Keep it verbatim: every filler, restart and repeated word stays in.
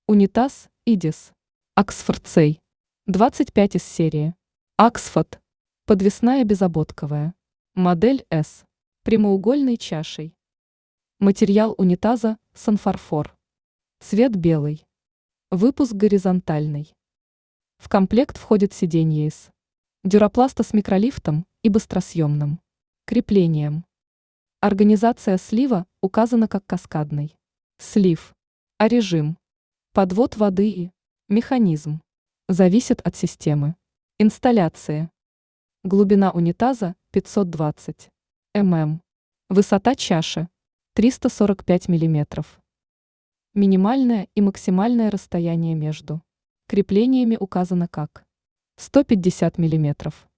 Унитаз Идис. Аксфордсей. двадцать пять из серии. Аксфорд. Подвесная безободковая. Модель S. Прямоугольной чашей. Материал унитаза санфарфор. Цвет белый. Выпуск горизонтальный. В комплект входит сиденье из дюропласта с микролифтом и быстросъемным креплением. Организация слива указана как каскадный слив, а режим подвод воды и механизм зависит от системы инсталляции. Глубина унитаза пятьсот двадцать миллиметров. Высота чаши триста сорок пять миллиметров. Минимальное и максимальное расстояние между креплениями указано как сто пятьдесят миллиметров.